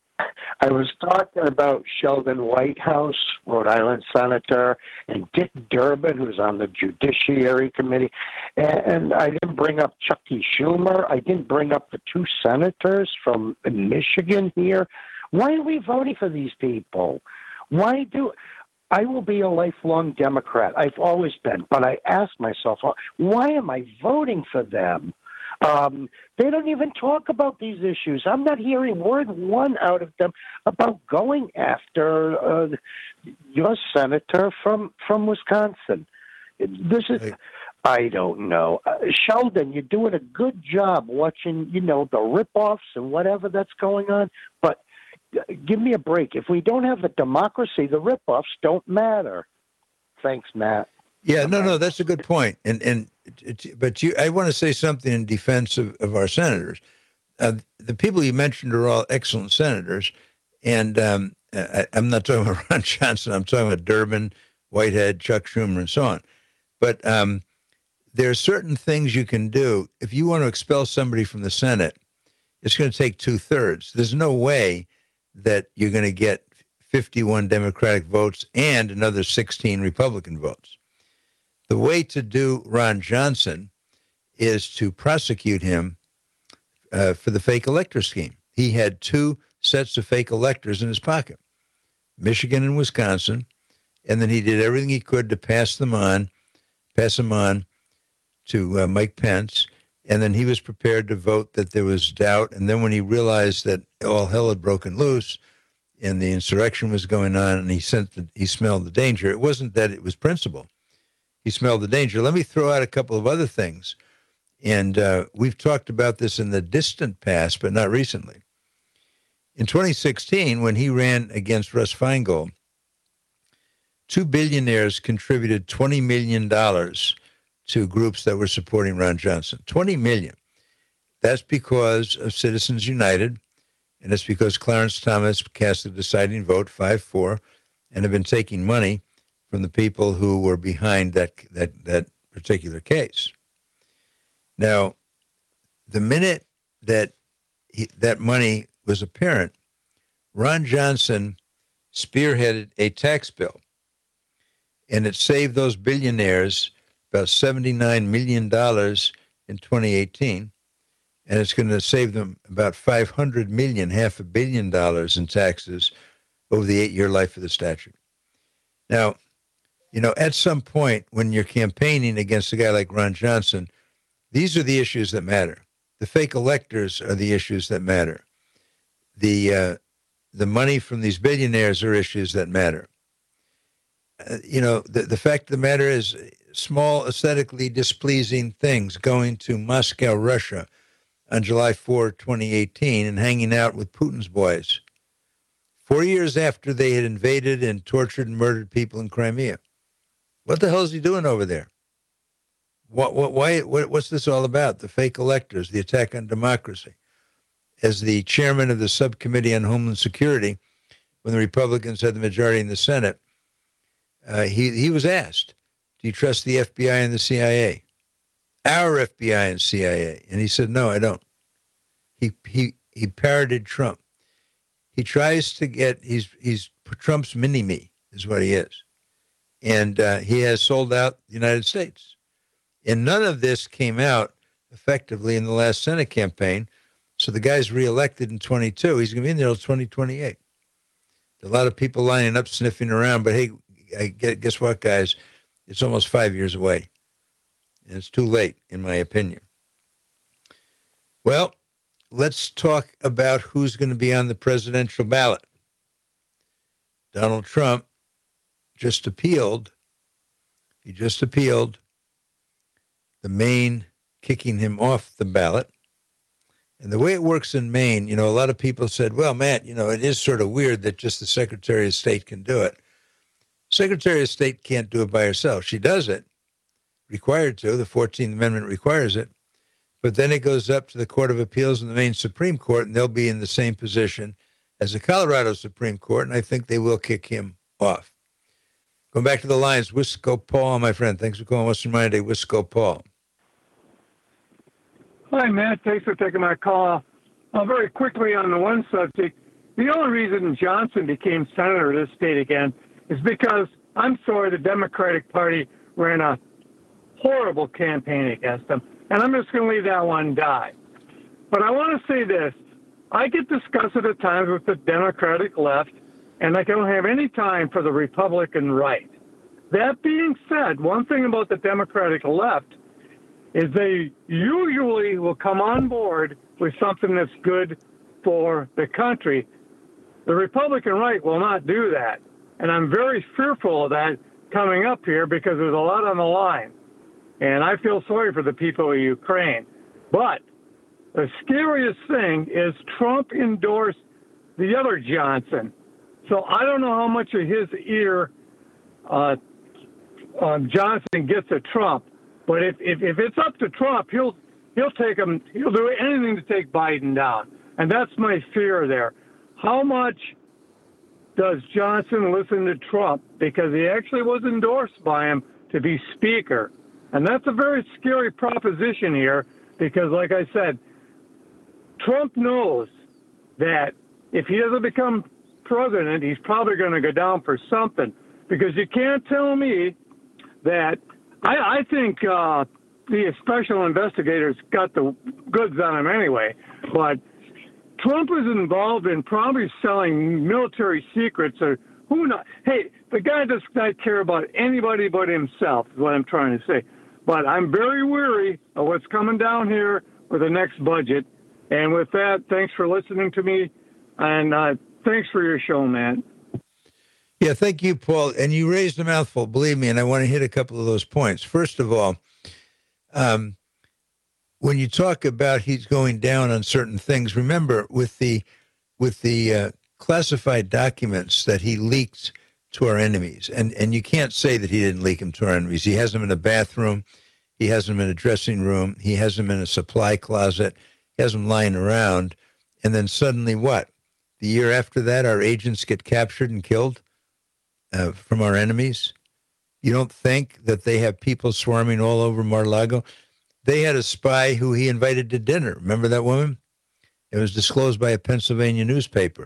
T: I was talking about Sheldon Whitehouse, Rhode Island senator, and Dick Durbin, who's on the Judiciary Committee. And I didn't bring up Chucky Schumer. I didn't bring up the two senators from Michigan here. Why are we voting for these people? Why do... I will be a lifelong Democrat. I've always been. But I ask myself, why am I voting for them? Um, they don't even talk about these issues. I'm not hearing word one out of them about going after uh, your senator from, from Wisconsin. This is, I don't know. Uh, Sheldon, you're doing a good job watching, you know, the ripoffs and whatever that's going on. But give me a break. If we don't have a democracy, the ripoffs don't matter. Thanks, Matt.
S: Yeah, no, no, that's a good point. And and but you, I want to say something in defense of, of our senators. Uh, the people you mentioned are all excellent senators, and um, I, I'm not talking about Ron Johnson. I'm talking about Durbin, Whitehead, Chuck Schumer, and so on. But um, there are certain things you can do if you want to expel somebody from the Senate. It's going to take two thirds. There's no way that you're going to get fifty-one Democratic votes and another sixteen Republican votes. The way to do Ron Johnson is to prosecute him uh, for the fake elector scheme. He had two sets of fake electors in his pocket, Michigan and Wisconsin, and then he did everything he could to pass them on, pass them on to uh, Mike Pence, and then he was prepared to vote that there was doubt. And then when he realized that all hell had broken loose and the insurrection was going on, and he sent the, he smelled the danger, it wasn't that it was principle. He smelled the danger. Let me throw out a couple of other things. And uh, we've talked about this in the distant past, but not recently. In twenty sixteen, when he ran against Russ Feingold, two billionaires contributed twenty million dollars to groups that were supporting Ron Johnson. twenty million dollars. That's because of Citizens United, and it's because Clarence Thomas cast the deciding vote, five four, and have been taking money from the people who were behind that that that particular case. Now, the minute that he, that money was apparent, Ron Johnson spearheaded a tax bill, and it saved those billionaires about seventy-nine million dollars in twenty eighteen, and it's going to save them about five hundred million dollars, half a billion dollars in taxes over the eight-year life of the statute. Now, you know, at some point when you're campaigning against a guy like Ron Johnson, these are the issues that matter. The fake electors are the issues that matter. The uh, the money from these billionaires are issues that matter. Uh, you know, the, the fact of the matter is small, aesthetically displeasing things, going to Moscow, Russia on July fourth, twenty eighteen, and hanging out with Putin's boys, four years after they had invaded and tortured and murdered people in Crimea. What the hell is he doing over there? What, what, why, what, what's this all about? The fake electors, the attack on democracy. As the chairman of the subcommittee on Homeland Security, when the Republicans had the majority in the Senate, uh, he, he was asked, do you trust the F B I and the C I A? Our F B I and C I A. And he said, no, I don't. He, he, he parroted Trump. He tries to get, he's, he's Trump's mini-me is what he is. And uh, he has sold out the United States. And none of this came out effectively in the last Senate campaign. So the guy's reelected in twenty-two. He's going to be in there until twenty twenty-eight. A lot of people lining up, sniffing around. But hey, I get, guess what, guys? It's almost five years away. And it's too late, in my opinion. Well, let's talk about who's going to be on the presidential ballot. Donald Trump just appealed. He just appealed the Maine kicking him off the ballot. And the way it works in Maine, you know, a lot of people said, well, Matt, you know, it is sort of weird that just the Secretary of State can do it. Secretary of State can't do it by herself. She does it, required to. The fourteenth Amendment requires it. But then it goes up to the Court of Appeals and the Maine Supreme Court, and they'll be in the same position as the Colorado Supreme Court, and I think they will kick him off. Going back to the lines, Wisco Paul, my friend. Thanks for calling Western Monday, Wisco Paul.
G: Hi, Matt. Thanks for taking my call. Uh, very quickly on the one subject, the only reason Johnson became senator of this state again is because, I'm sorry, the Democratic Party ran a horrible campaign against him. And I'm just going to leave that one die. But I want to say this. I get disgusted at times with the Democratic left, and I don't have any time for the Republican right. That being said, one thing about the Democratic left is they usually will come on board with something that's good for the country. The Republican right will not do that. And I'm very fearful of that coming up here because there's a lot on the line. And I feel sorry for the people of Ukraine. But the scariest thing is Trump endorsed the other Johnson. So I don't know how much of his ear uh, uh, Johnson gets at Trump. But if, if, if it's up to Trump, he'll he'll take him. He'll do anything to take Biden down. And that's my fear there. How much does Johnson listen to Trump? Because he actually was endorsed by him to be speaker. And that's a very scary proposition here because, like I said, Trump knows that if he doesn't become president, he's probably going to go down for something. Because you can't tell me that I, I think uh, the special investigators got the goods on him anyway. But Trump is involved in probably selling military secrets or who knows. Hey, the guy does not care about anybody but himself is what I'm trying to say. But I'm very weary of what's coming down here with the next budget. And with that, thanks for listening to me. And uh, thanks for your show, man.
S: Yeah, thank you, Paul. And you raised a mouthful, believe me, and I want to hit a couple of those points. First of all, um, when you talk about he's going down on certain things, remember with the with the uh, classified documents that he leaked to our enemies, and, and you can't say that he didn't leak them to our enemies. He has them in a bathroom. He has them in a dressing room. He has them in a supply closet. He has them lying around. And then suddenly what? The year after that, our agents get captured and killed uh, from our enemies. You don't think that they have people swarming all over Mar-a-Lago? They had a spy who he invited to dinner. Remember that woman? It was disclosed by a Pennsylvania newspaper.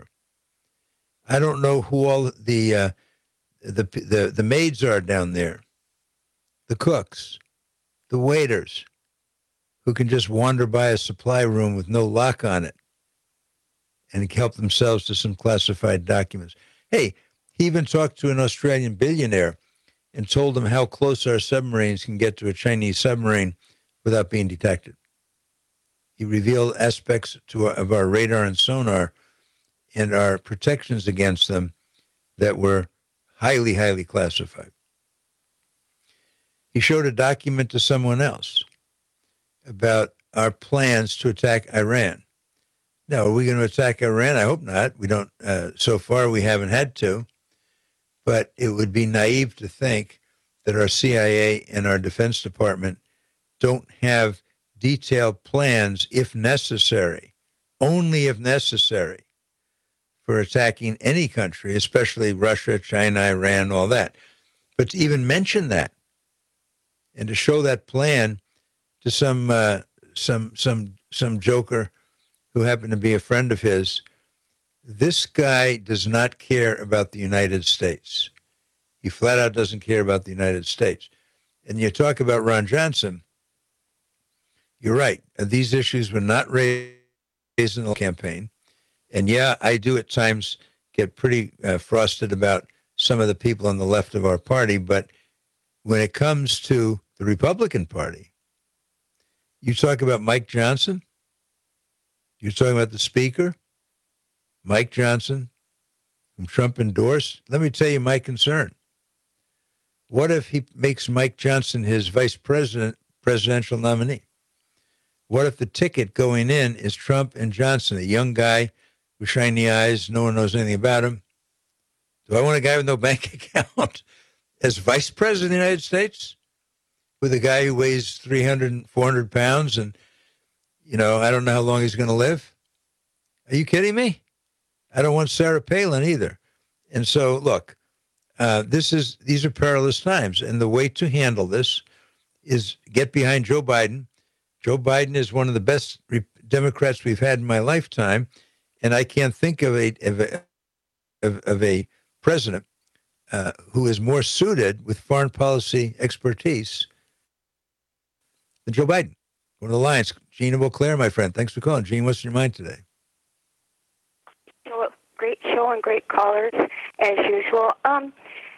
S: I don't know who all the uh, the the the maids are down there, the cooks, the waiters, who can just wander by a supply room with no lock on it and help themselves to some classified documents. Hey, he even talked to an Australian billionaire and told him how close our submarines can get to a Chinese submarine without being detected. He revealed aspects to our, of our radar and sonar and our protections against them that were highly, highly classified. He showed a document to someone else about our plans to attack Iran. Now, are we going to attack Iran? I hope not. We don't. Uh, so far, we haven't had to. But it would be naive to think that our C I A and our Defense Department don't have detailed plans, if necessary, only if necessary, for attacking any country, especially Russia, China, Iran, all that. But to even mention that and to show that plan to some uh, some some some joker who happened to be a friend of his, this guy does not care about the United States. He flat out doesn't care about the United States. And you talk about Ron Johnson, you're right. These issues were not raised in the campaign. And yeah, I do at times get pretty uh, frosted about some of the people on the left of our party. But when it comes to the Republican Party, you talk about Mike Johnson, you're talking about the Speaker, Mike Johnson, whom Trump endorsed. Let me tell you my concern. What if he makes Mike Johnson his vice president, presidential nominee? What if the ticket going in is Trump and Johnson, a young guy with shiny eyes, no one knows anything about him? Do I want a guy with no bank account as vice president of the United States with a guy who weighs three hundred, four hundred pounds and You know, I don't know how long he's going to live. Are you kidding me? I don't want Sarah Palin either. And so, look, uh, this is these are perilous times. And the way to handle this is get behind Joe Biden. Joe Biden is one of the best re- Democrats we've had in my lifetime. And I can't think of a, of a, of, of a president uh, who is more suited with foreign policy expertise than Joe Biden. Go to the lines. Gene of Eau Claire, my friend. Thanks for calling. Gene, what's in your mind today?
H: Well, great show and great callers, as usual. Um,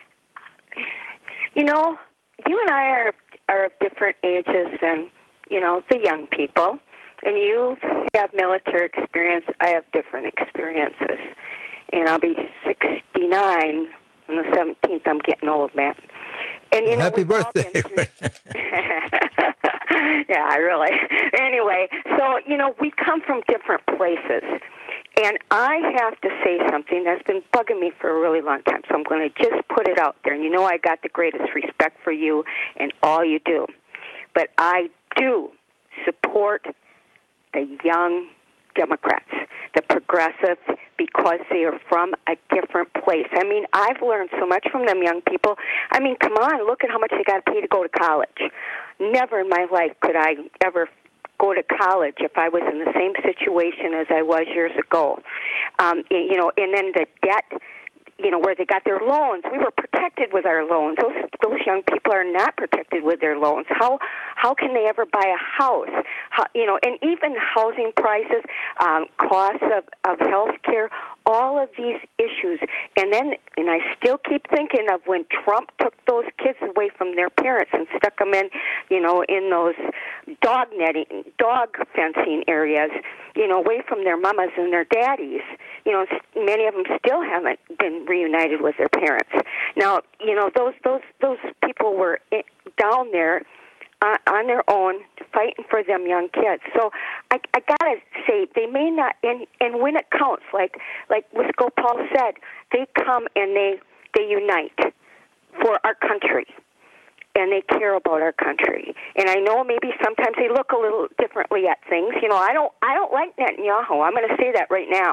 H: you know, you and I are, are of different ages than, you know, the young people. And you have military experience. I have different experiences. And I'll be sixty-nine on the seventeenth. I'm getting old, man. And, you know,
S: happy birthday.
H: Yeah, really. Anyway, so, you know, we come from different places. And I have to say something that's been bugging me for a really long time, so I'm going to just put it out there. And you know I got the greatest respect for you and all you do. But I do support the young Democrats, the progressive, because they are from a different place. I mean, I've learned so much from them young people. I mean, come on, look at how much they got to pay to go to college. Never in my life could I ever go to college if I was in the same situation as I was years ago. Um, you know, and then the debt, you know, where they got their loans. We were protected with our loans. Those those young people are not protected with their loans. How how can they ever buy a house? How, you know, and even housing prices, um, costs of, of health care, all of these issues. And then, and I still keep thinking of when Trump took those kids away from their parents and stuck them in, you know, in those dog netting, dog fencing areas, you know, away from their mamas and their daddies. You know, many of them still haven't been reunited with their parents. Now, you know, those those those people were down there uh, on their own, fighting for them young kids. So I, I gotta say, they may not, and and when it counts, like like Wisco Paul said, they come and they they unite for our country. And they care about our country. And I know maybe sometimes they look a little differently at things. You know, I don't I don't like Netanyahu. I'm going to say that right now.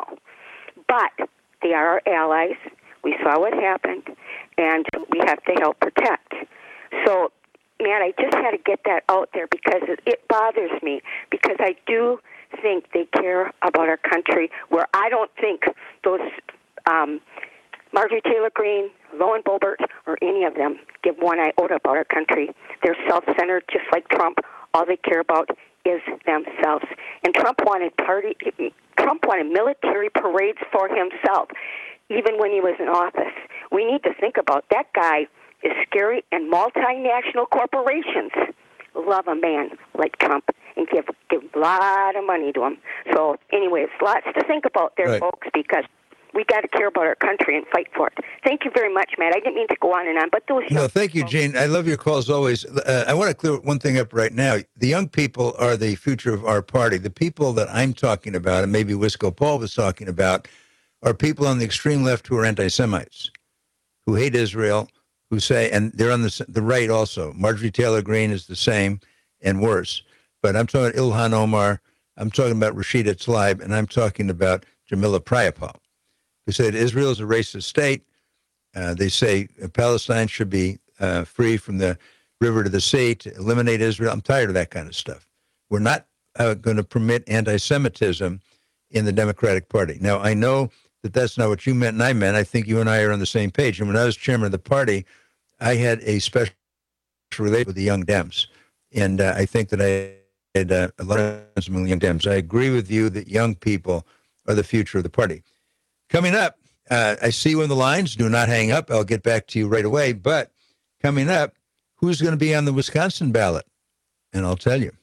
H: But they are our allies. We saw what happened, and we have to help protect. So, man, I just had to get that out there because it, it bothers me, because I do think they care about our country, where I don't think those um, Marjorie Taylor Greene, Lauren Boebert, or any of them give one iota about our country. They're self-centered, just like Trump. All they care about is themselves. And Trump wanted party. Trump wanted military parades for himself, even when he was in office. We need to think about that guy is scary, and multinational corporations love a man like Trump and give give a lot of money to him. So, anyways, lots to think about there, right, folks, because we got to care about our country and fight for it. Thank you very much, Matt. I didn't mean to go on and on, but those.
S: No, thank you, Gene. I love your calls always. Uh, I want to clear one thing up right now. The young people are the future of our party. The people that I'm talking about, and maybe Wisco Paul was talking about, are people on the extreme left who are anti-Semites, who hate Israel, who say, and they're on the the right also. Marjorie Taylor Greene is the same and worse. But I'm talking about Ilhan Omar. I'm talking about Rashida Tlaib, and I'm talking about Jamila Priapal, who said Israel is a racist state. Uh, they say Palestine should be uh, free from the river to the sea, to eliminate Israel. I'm tired of that kind of stuff. We're not uh, going to permit anti-Semitism in the Democratic Party. Now, I know that that's not what you meant and I meant. I think you and I are on the same page. And when I was chairman of the party, I had a special relationship with the Young Dems. And uh, I think that I had uh, a lot of friends among the Young Dems. I agree with you that young people are the future of the party. Coming up, uh, I see you on the lines. Do not hang up. I'll get back to you right away. But coming up, who's going to be on the Wisconsin ballot? And I'll tell you.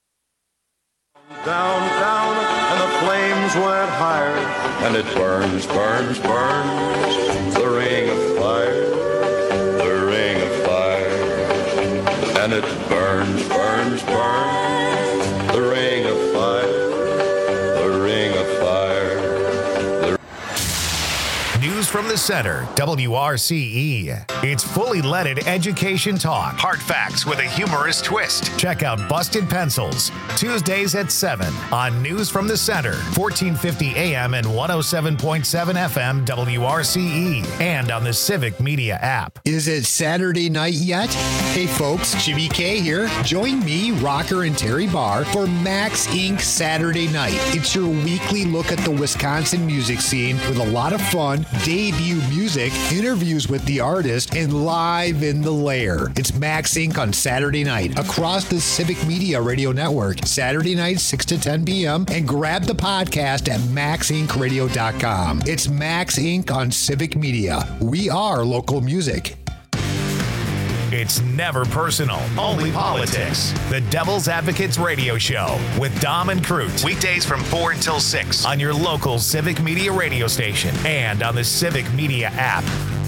U: Down, down, and the flames went higher. And it burns, burns, burns. The ring of fire, the ring of fire. And it burns, burns, burns. The ring of fire, the ring of fire.
A: News from the the Center, W R C E. It's fully leaded education talk. Hard facts with a humorous twist. Check out Busted Pencils, Tuesdays at seven on News from the Center, fourteen fifty A M and one oh seven point seven F M W R C E, and on the Civic Media app.
J: Is it Saturday night yet? Hey folks, Jimmy K here. Join me, Rocker, and Terry Barr for Max Incorporated Saturday Night. It's your weekly look at the Wisconsin music scene with a lot of fun, debut music, interviews with the artist, and live in the lair. It's Max Incorporated on Saturday night across the Civic Media Radio Network, Saturday night, six to ten p.m., and grab the podcast at max inc radio dot com. It's Max Incorporated on Civic Media. We are local music.
A: It's never personal, only politics. The Devil's Advocates Radio Show with Dom and Crute. Weekdays from four until six on your local Civic Media radio station and on the Civic Media app.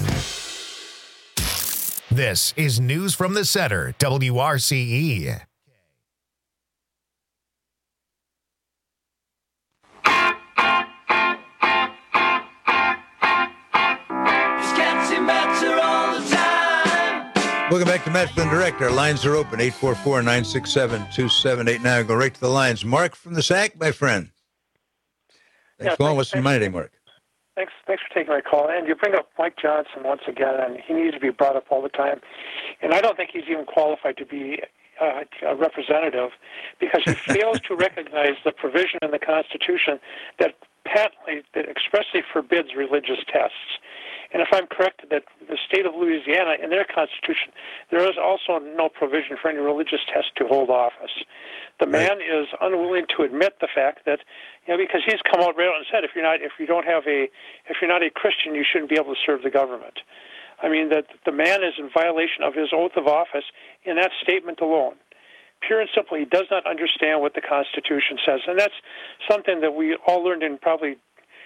A: This is News from the Center, W R C E.
S: Welcome back to Matt Flynn Direct. Our lines are open, eight four four, nine six seven, two seven eight nine. Go right to the lines. Mark from the S A C, my friend. Thanks
L: yeah,
S: for calling. What's in mind today, Mark?
L: Thanks, thanks for taking my call. And you bring up Mike Johnson once again, and he needs to be brought up all the time. And I don't think he's even qualified to be uh, a representative because he fails to recognize the provision in the Constitution that patently, that expressly forbids religious tests. And if I'm correct, that the state of Louisiana, in their constitution, there is also no provision for any religious test to hold office. The man is unwilling to admit the fact that, you know, because he's come out right out and said, if you're not, if you don't have a, if you're not a Christian, you shouldn't be able to serve the government. I mean, that the man is in violation of his oath of office in that statement alone. Pure and simple, he does not understand what the Constitution says, and that's something that we all learned in probably.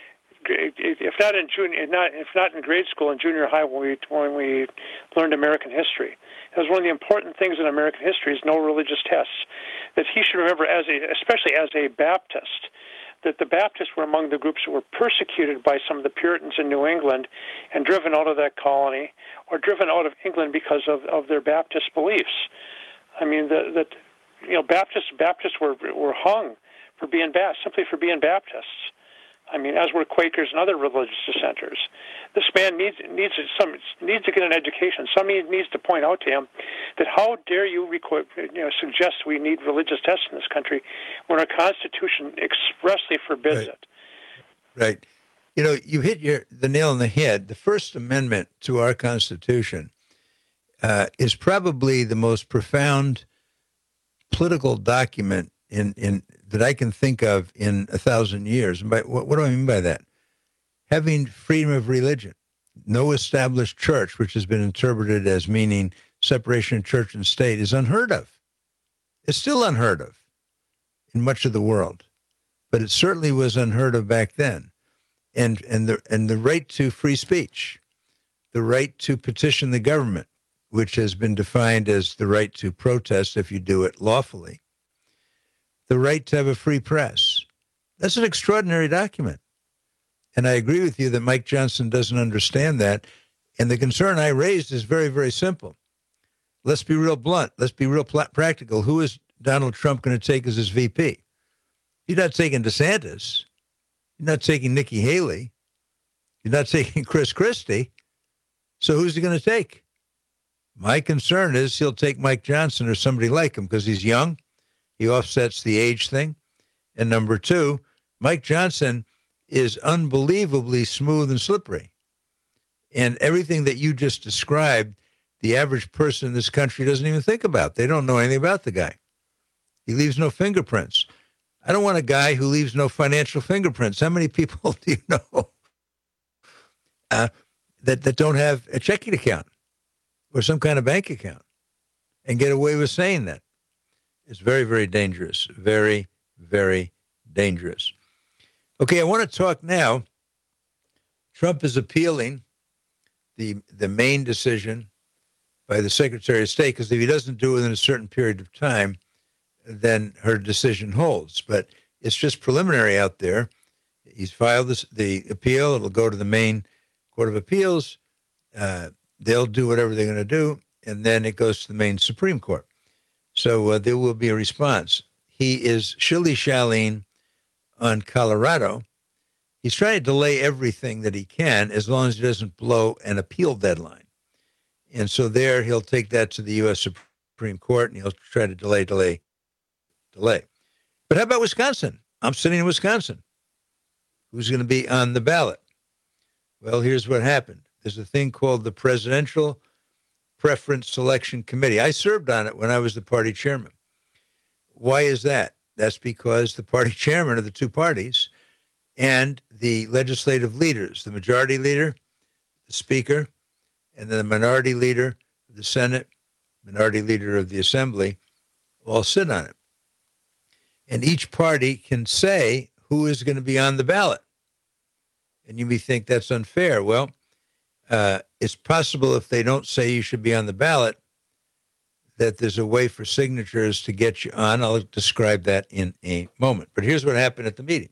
L: If not in junior, not if not in grade school, in junior high, when we when we learned American history, it was one of the important things in American history is no religious tests. That he should remember, as a, especially as a Baptist, that the Baptists were among the groups that were persecuted by some of the Puritans in New England and driven out of that colony, or driven out of England because of, of their Baptist beliefs. I mean, that that you know, Baptists Baptists were were hung for being Baptist, simply for being Baptists. I mean, as were Quakers and other religious dissenters. This man needs needs some needs to get an education. Somebody needs to point out to him that how dare you, requ- you know, suggest we need religious tests in this country when our Constitution expressly forbids
S: right.
L: it.
S: Right. You know, you hit your the nail on the head. The First Amendment to our Constitution uh, is probably the most profound political document in in. that I can think of in a thousand years. And by, what, what do I mean by that? Having freedom of religion, no established church, which has been interpreted as meaning separation of church and state, is unheard of. It's still unheard of in much of the world, but it certainly was unheard of back then. And and the and the right to free speech, the right to petition the government, which has been defined as the right to protest if you do it lawfully. The right to have a free press. That's an extraordinary document. And I agree with you that Mike Johnson doesn't understand that. And the concern I raised is very, very simple. Let's be real blunt. Let's be real pl- practical. Who is Donald Trump going to take as his V P? He's not taking DeSantis. He's not taking Nikki Haley. He's not taking Chris Christie. So who's he going to take? My concern is he'll take Mike Johnson or somebody like him because he's young. He offsets the age thing. And number two, Mike Johnson is unbelievably smooth and slippery. And everything that you just described, the average person in this country doesn't even think about. They don't know anything about the guy. He leaves no fingerprints. I don't want a guy who leaves no financial fingerprints. How many people do you know uh, that, that don't have a checking account or some kind of bank account and get away with saying that? It's very, very dangerous. Very, very dangerous. Okay, I want to talk now. Trump is appealing the the Maine decision by the Secretary of State, because if he doesn't do it within a certain period of time, then her decision holds. But it's just preliminary out there. He's filed this, the appeal. It'll go to the Maine Court of Appeals. Uh, they'll do whatever they're going to do, and then it goes to the Maine Supreme Court. So uh, there will be a response. He is shilly-shallying on Colorado. He's trying to delay everything that he can as long as he doesn't blow an appeal deadline. And so there he'll take that to the U S Supreme Court, and he'll try to delay, delay, delay. But how about Wisconsin? I'm sitting in Wisconsin. Who's going to be on the ballot? Well, here's what happened. There's a thing called the Presidential Preference Selection Committee. I served on it when I was the party chairman. Why is that? That's because the party chairman of the two parties and the legislative leaders, the majority leader, the speaker, and then the minority leader of the Senate, minority leader of the Assembly, all sit on it. And each party can say who is going to be on the ballot. And you may think that's unfair. Well, uh, it's possible if they don't say you should be on the ballot, that there's a way for signatures to get you on. I'll describe that in a moment. But here's what happened at the meeting.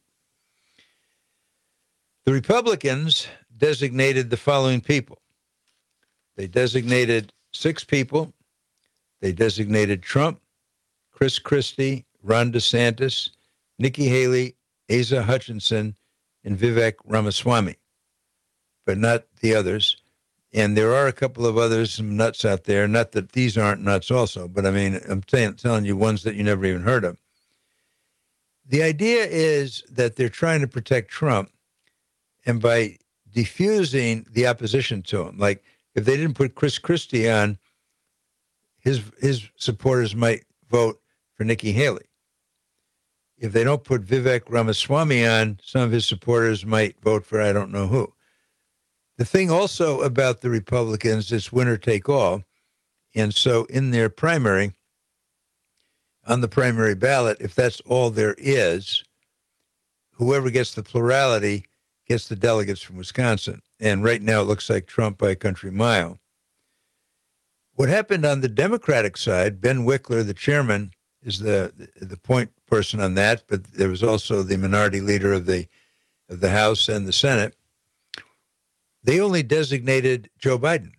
S: The Republicans designated the following people. They designated six people. They designated Trump, Chris Christie, Ron DeSantis, Nikki Haley, Asa Hutchinson, and Vivek Ramaswamy, but not the others. And there are a couple of others, some nuts out there. Not that these aren't nuts also, but I mean, I'm t- telling you ones that you never even heard of. The idea is that they're trying to protect Trump, and by diffusing the opposition to him, like if they didn't put Chris Christie on, his his supporters might vote for Nikki Haley. If they don't put Vivek Ramaswamy on, some of his supporters might vote for I don't know who. The thing also about the Republicans is winner take all. And so in their primary, on the primary ballot, if that's all there is, whoever gets the plurality gets the delegates from Wisconsin. And right now it looks like Trump by a country mile. What happened on the Democratic side, Ben Wickler, the chairman, is the the point person on that, but there was also the minority leader of the of the House and the Senate. They only designated Joe Biden.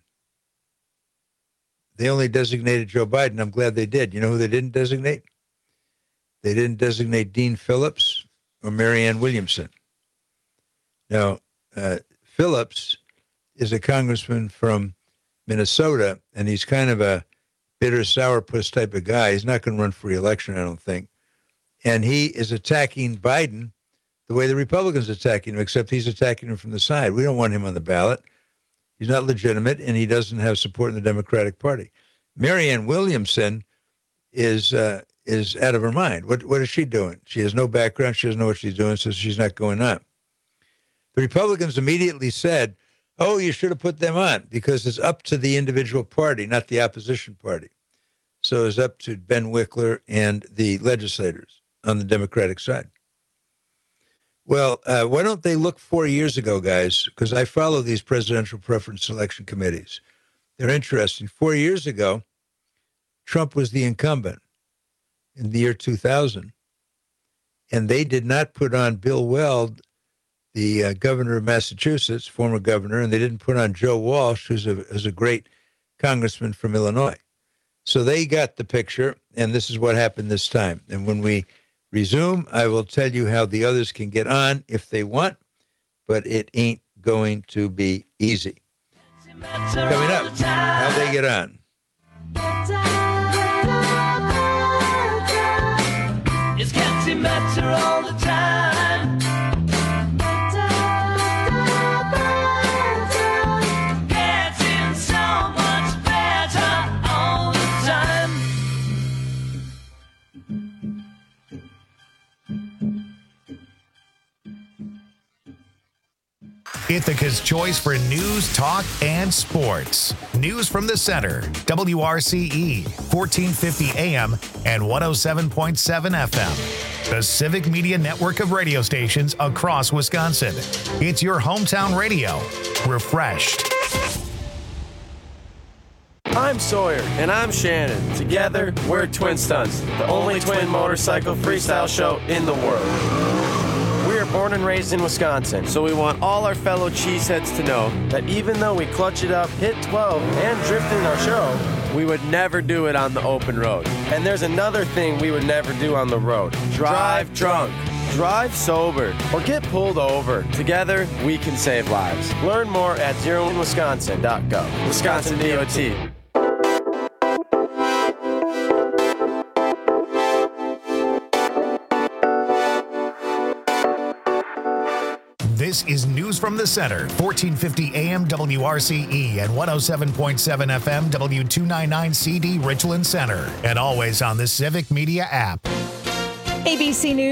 S: They only designated Joe Biden. I'm glad they did. You know who they didn't designate? They didn't designate Dean Phillips or Marianne Williamson. Now, uh, Phillips is a congressman from Minnesota, and he's kind of a bitter sourpuss type of guy. He's not going to run for re-election, I don't think. And he is attacking Biden the way the Republicans are attacking him, except he's attacking him from the side. We don't want him on the ballot. He's not legitimate, and he doesn't have support in the Democratic Party. Marianne Williamson is uh, is out of her mind. What what is she doing? She has no background. She doesn't know what she's doing, so she's not going on. The Republicans immediately said, oh, you should have put them on, because it's up to the individual party, not the opposition party. So it's up to Ben Wickler and the legislators on the Democratic side. Well, uh, why don't they look four years ago, guys? Because I follow these presidential preference selection committees. They're interesting. Four years ago, Trump was the incumbent in the year two thousand, and they did not put on Bill Weld, the uh, governor of Massachusetts, former governor, and they didn't put on Joe Walsh, who's a, who's a great congressman from Illinois. So they got the picture, and this is what happened this time. And when we resume, I will tell you how the others can get on if they want, but it ain't going to be easy. Coming up, how they get on. It's getting better all the time. Getting so much better all the time.
A: Ithaca's choice for news, talk, and sports. News from the center. W R C E, fourteen fifty A M and one oh seven point seven F M. The Civic Media network of radio stations across Wisconsin. It's your hometown radio. Refreshed.
M: I'm Sawyer. And I'm Shannon. Together, we're Twin Stunts, the only twin motorcycle freestyle show in the world. We are born and raised in Wisconsin, so we want all our fellow cheeseheads to know that even though we clutch it up, hit twelve, and drift in our show, we would never do it on the open road. And there's another thing we would never do on the road. Drive drunk. Drive sober or get pulled over. Together, we can save lives. Learn more at zero in wisconsin dot gov. Wisconsin D O T.
A: This is News from the Center, fourteen fifty A M W R C E and one oh seven point seven F M W two ninety-nine C D Richland Center. And always on the Civic Media app.
R: A B C News.